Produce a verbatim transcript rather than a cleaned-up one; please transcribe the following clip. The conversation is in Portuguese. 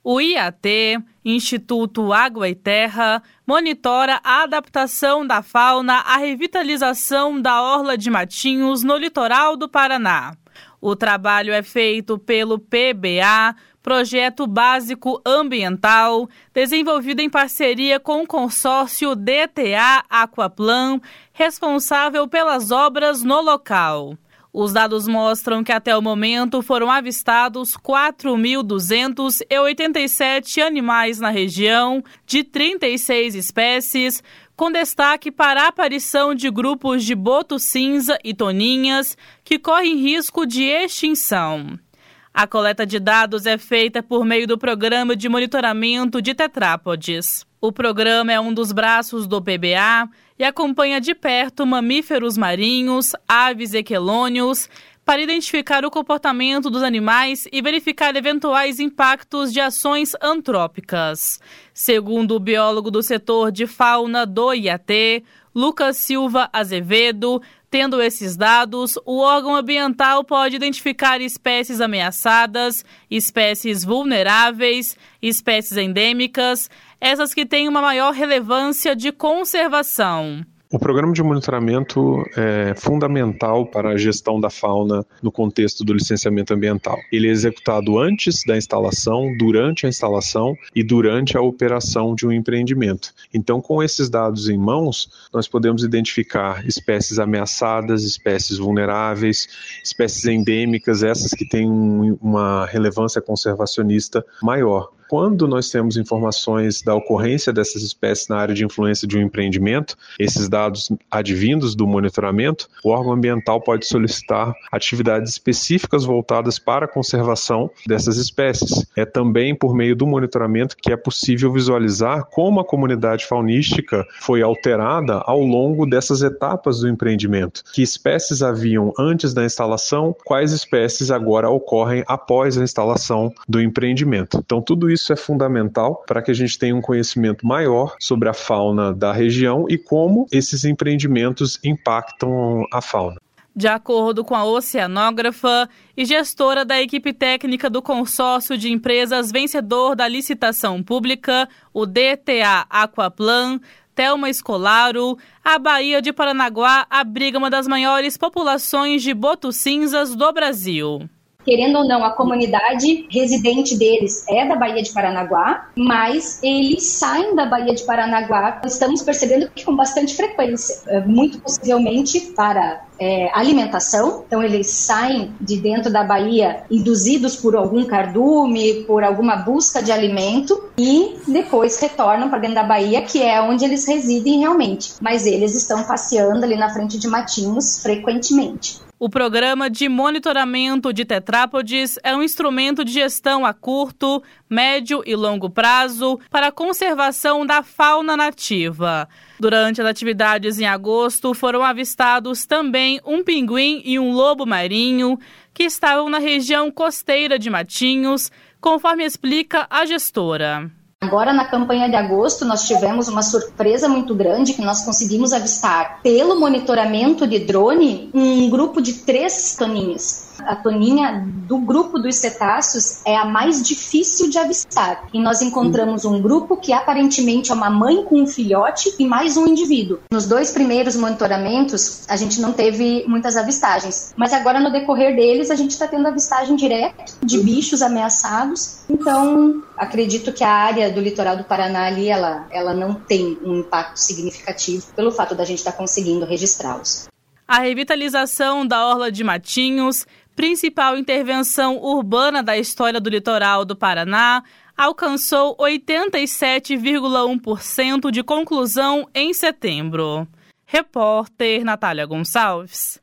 O I A T, Instituto Água e Terra, monitora a adaptação da fauna à revitalização da orla de Matinhos no litoral do Paraná. O trabalho é feito pelo P B A, Projeto Básico Ambiental, desenvolvido em parceria com o consórcio D T A Aquaplan, responsável pelas obras no local. Os dados mostram que até o momento foram avistados quatro mil duzentos e oitenta e sete animais na região, de trinta e seis espécies, com destaque para a aparição de grupos de boto-cinza e toninhas, que correm risco de extinção. A coleta de dados é feita por meio do Programa de Monitoramento de Tetrápodes. O programa é um dos braços do P B A e acompanha de perto mamíferos marinhos, aves e quelônios, para identificar o comportamento dos animais e verificar eventuais impactos de ações antrópicas. Segundo o biólogo do setor de fauna do I A T, Lucas Silva Azevedo, tendo esses dados, o órgão ambiental pode identificar espécies ameaçadas, espécies vulneráveis, espécies endêmicas, essas que têm uma maior relevância de conservação. O programa de monitoramento é fundamental para a gestão da fauna no contexto do licenciamento ambiental. Ele é executado antes da instalação, durante a instalação e durante a operação de um empreendimento. Então, com esses dados em mãos, nós podemos identificar espécies ameaçadas, espécies vulneráveis, espécies endêmicas, essas que têm uma relevância conservacionista maior. Quando nós temos informações da ocorrência dessas espécies na área de influência de um empreendimento, esses dados advindos do monitoramento, o órgão ambiental pode solicitar atividades específicas voltadas para a conservação dessas espécies. É também por meio do monitoramento que é possível visualizar como a comunidade faunística foi alterada ao longo dessas etapas do empreendimento. Que espécies haviam antes da instalação, quais espécies agora ocorrem após a instalação do empreendimento. Então, tudo isso Isso é fundamental para que a gente tenha um conhecimento maior sobre a fauna da região e como esses empreendimentos impactam a fauna. De acordo com a oceanógrafa e gestora da equipe técnica do consórcio de empresas vencedor da licitação pública, o D T A Aquaplan, Thelma Escolaro, a Baía de Paranaguá abriga uma das maiores populações de boto-cinzas do Brasil. Querendo ou não, a comunidade residente deles é da Baía de Paranaguá, mas eles saem da Baía de Paranaguá, estamos percebendo que com bastante frequência, muito possivelmente para é, alimentação. Então eles saem de dentro da Baía induzidos por algum cardume, por alguma busca de alimento e depois retornam para dentro da Baía, que é onde eles residem realmente. Mas eles estão passeando ali na frente de Matinhos frequentemente. O Programa de Monitoramento de Tetrápodes é um instrumento de gestão a curto, médio e longo prazo para a conservação da fauna nativa. Durante as atividades em agosto, foram avistados também um pinguim e um lobo marinho que estavam na região costeira de Matinhos, conforme explica a gestora. Agora, na campanha de agosto, nós tivemos uma surpresa muito grande que nós conseguimos avistar, pelo monitoramento de drone, um grupo de três toninhas. A toninha do grupo dos cetáceos é a mais difícil de avistar. E nós encontramos um grupo que aparentemente é uma mãe com um filhote e mais um indivíduo. Nos dois primeiros monitoramentos, a gente não teve muitas avistagens. Mas agora, no decorrer deles, a gente está tendo avistagem direta de bichos ameaçados. Então, acredito que a área do litoral do Paraná ali, ela, ela não tem um impacto significativo pelo fato da gente estar conseguindo registrá-los. A revitalização da orla de Matinhos, principal intervenção urbana da história do litoral do Paraná, alcançou oitenta e sete vírgula um por cento de conclusão em setembro. Repórter Natália Gonçalves.